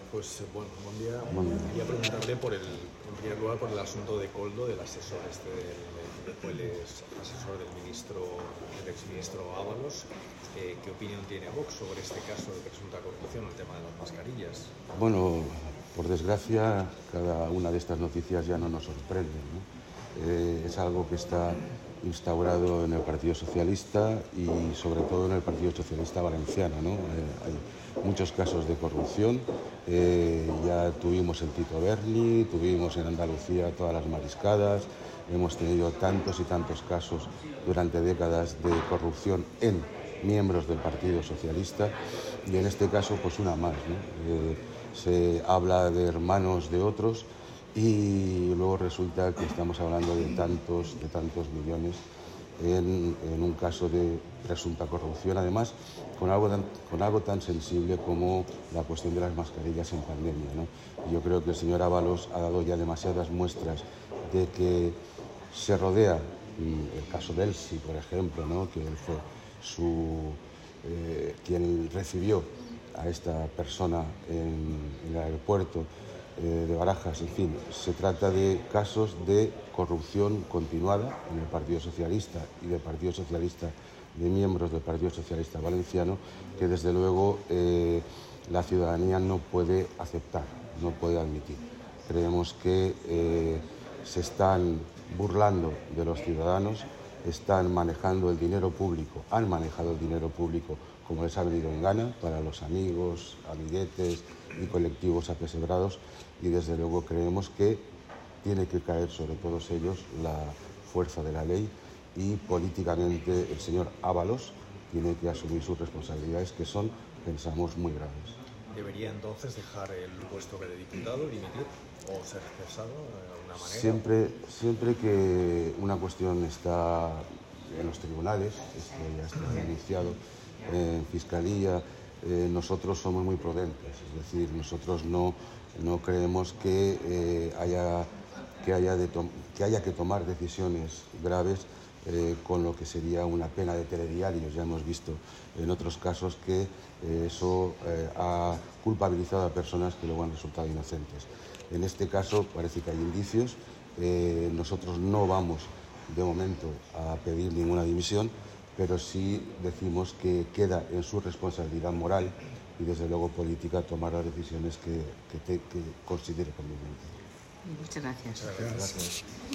Pues bueno, buen día. Bueno, Quería preguntarle en primer lugar por el asunto de Koldo, del asesor que fue el asesor del exministro Ábalos. ¿Qué opinión tiene Vox sobre este caso de presunta corrupción, el tema de las mascarillas? bueno, por desgracia, cada una de estas noticias ya no nos sorprende, ¿no? Es algo que está instaurado en el Partido Socialista y sobre todo en el Partido Socialista Valenciano, ¿no? Hay muchos casos de corrupción. Ya tuvimos en Tito Berni, tuvimos en Andalucía todas las mariscadas, hemos tenido tantos y tantos casos durante décadas de corrupción en miembros del Partido Socialista y en este caso pues una más, ¿no? Se habla de hermanos de otros y luego resulta que estamos hablando de tantos millones en un caso de presunta corrupción, además con algo tan sensible como la cuestión de las mascarillas en pandemia, ¿no? Yo creo que el señor Ábalos ha dado ya demasiadas muestras de que se rodea, el caso de Elsi, por ejemplo, ¿no? Que él fue quien recibió a esta persona en el aeropuerto de Barajas. En fin, se trata de casos de corrupción continuada en el Partido Socialista y del Partido Socialista, de miembros del Partido Socialista Valenciano, que desde luego la ciudadanía no puede aceptar, no puede admitir. Creemos que se están burlando de los ciudadanos, están manejando el dinero público, han manejado el dinero público como les ha venido en gana, para los amigos, amiguetes y colectivos apesebrados, y desde luego creemos que tiene que caer sobre todos ellos la fuerza de la ley y políticamente el señor Ábalos tiene que asumir sus responsabilidades, que son, pensamos, muy graves. ¿Debería entonces dejar el puesto de diputado, dimitir o ser cesado de alguna manera? Siempre que una cuestión está en los tribunales, esto ya está iniciado en Fiscalía, nosotros somos muy prudentes, es decir, nosotros no creemos que haya que tomar decisiones graves con lo que sería una pena de telediarios. Ya hemos visto en otros casos que eso ha culpabilizado a personas que luego han resultado inocentes. En este caso parece que hay indicios. Nosotros no vamos de momento a pedir ninguna dimisión, pero sí decimos que queda en su responsabilidad moral y desde luego política tomar las decisiones que considere convenientes. Muchas gracias. Muchas gracias.